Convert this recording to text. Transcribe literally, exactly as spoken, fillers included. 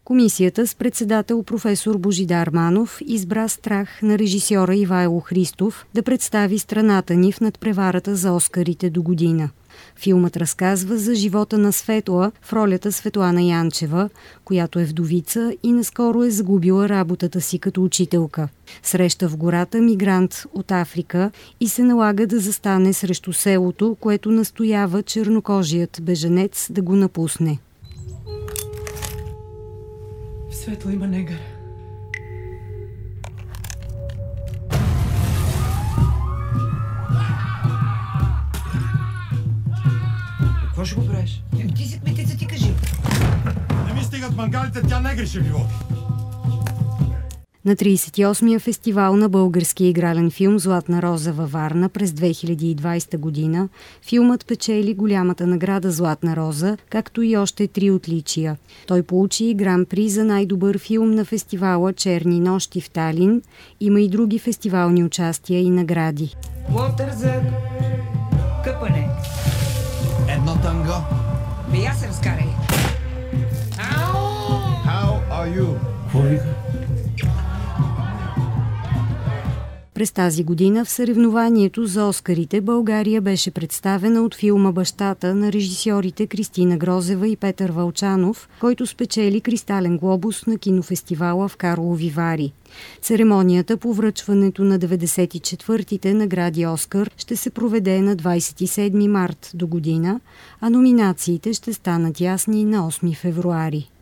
Комисията с председател професор Божидар Манов избра Страх на режисьора Ивайло Христов да представи страната ни в надпреварата за Оскарите до година. Филмът разказва за живота на Светла в ролята Светлана Янчева, която е вдовица и наскоро е загубила работата си като учителка. Среща в гората мигрант от Африка и се налага да застане срещу селото, което настоява чернокожият бежанец да го напусне. В Светла има негър. Какво ще го правиш? Ти си кметица, ти кажи. Не ми стигат мангалите, тя не греши ли води? На тридесет и осмия фестивал на българския игрален филм «Златна роза» във Варна през две хиляди и двадесета година филмът печели голямата награда «Златна роза», както и още три отличия. Той получи и гран-при за най-добър филм на фестивала «Черни нощи» в Талин. Има и други фестивални участия и награди. Лотър за къпане. Едно танго. Бе, я се разкарай. How are you? Какво вика? През тази година в съревнованието за Оскарите България беше представена от филма «Бащата» на режисьорите Кристина Грозева и Петър Вълчанов, който спечели Кристален глобус на кинофестивала в Карлови Вари. Церемонията по връчването на деветдесет и четвъртите награди Оскар ще се проведе на двадесет и седми март до година, а номинациите ще станат ясни на осми февруари.